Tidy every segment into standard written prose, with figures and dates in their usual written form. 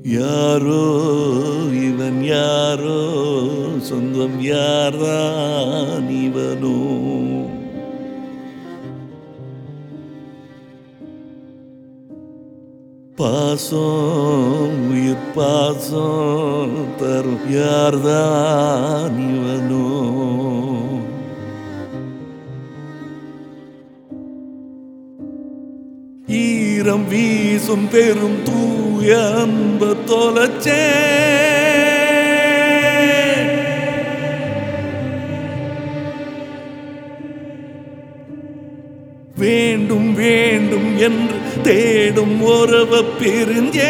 யாரோ இவன் யாரோ சொந்தம் யார்தான் இவனோ பாசம் உயிர் பாசம் தரும் யார்தான் இவனோ ஈரம் வீசும் பெரும் தூய அன்பு தொலைச்சே வேண்டும் வேண்டும் என்று தேடும் உறவு பிரிஞ்சே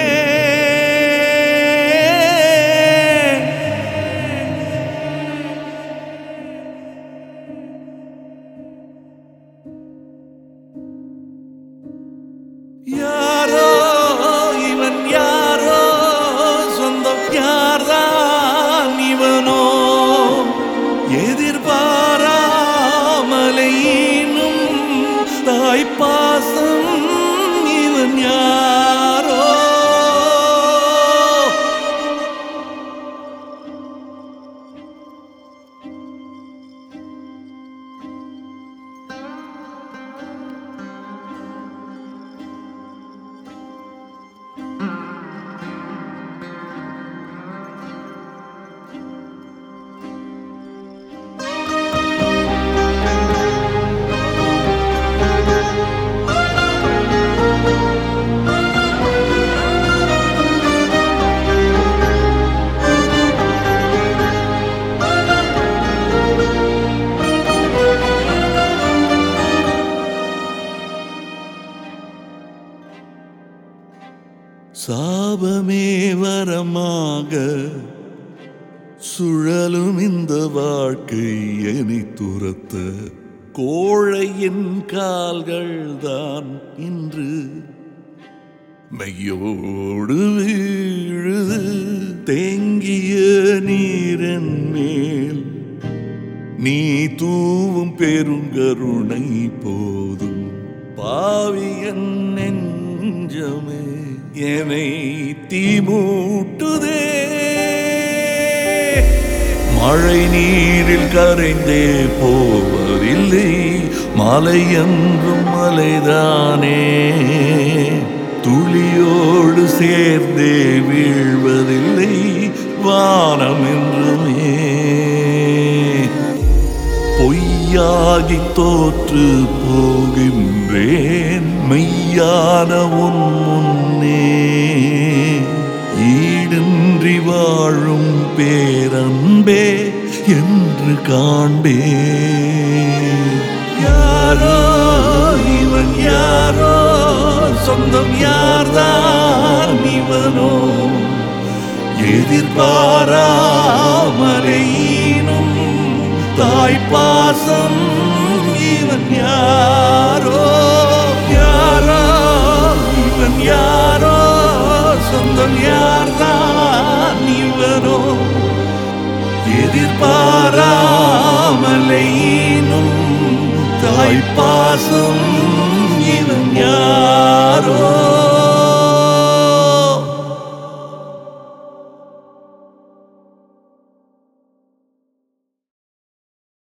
யாரோ இவன் யாரோ சொந்தம் யார்தான் இவனோ எதிர்பாராமலே தாய் பாசம் இவன் யாரோ சாபமே வரமாக சுழலும் இந்த வாழ்க்கை என்னை துரத்த கோழையின் கால்கள் தான் இன்று மையோடு வீழுது தேங்கிய நீரன் மேல் நீ தூவும் பெருங்கருணை போதும் பாவியன் நெஞ்சமே என்னை தீமூட்டுதே மழை நீரில் கரைந்தே போவதில்லை மலை என்றும் மலைதானே துளியோடு சேர்ந்தே வீழ்வதில்லை வானம் என்றுமே பொய்யாகி தோற்று போகின்றேன் மெய்யான உன் முன்னே ஈடின்றி வாழும் பேரன்பே என்று காண்பே யாரோ இவன் யாரோ சொந்தம் யார்தான் இவனோ எதிர்பாராமலேனும் தாய் பாசம் இவன் யாரோ யாரோ இவன் யாரோ சொந்தம் யார்தான் இவனோ எதிர்பாராமலேனும் தாய் பாசம் இவன் யாரோ